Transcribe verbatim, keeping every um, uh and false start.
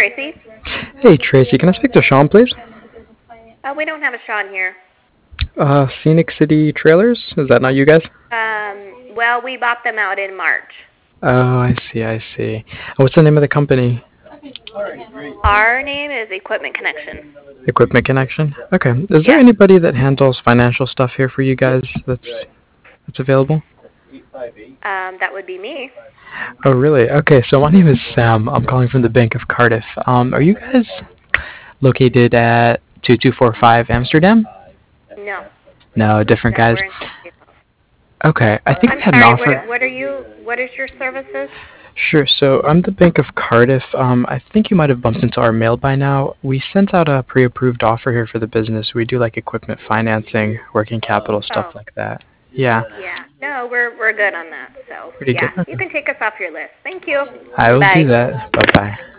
Tracy. Hey Tracy, can I speak to Sean, please? Uh, we don't have a Sean here. Uh, Scenic City Trailers? Is that not you guys? Um, well, we bought them out in March. Oh, I see, I see. What's the name of the company? Our name is Equipment Connection. Equipment Connection? Okay. Is there Yeah. anybody that handles financial stuff here for you guys that's that's available? Um, that would be me. Oh, really? Okay, so my name is Sam. I'm calling from the Bank of Cardiff. Um, are you guys located at two two four five Amsterdam? No, No, different no, guys. we're in. Okay, I think we I'm had an sorry. What offer. what are you? What is your services? Sure. So I'm the Bank of Cardiff. Um, I think you might have bumped into our mail by now. We sent out a pre-approved offer here for the business. We do like equipment financing, working capital, stuff Oh, like that. Yeah, yeah. No, we're we're good on that. So pretty good. yeah, you Okay. can take us off your list. Thank you. I will do Bye. that. Bye bye.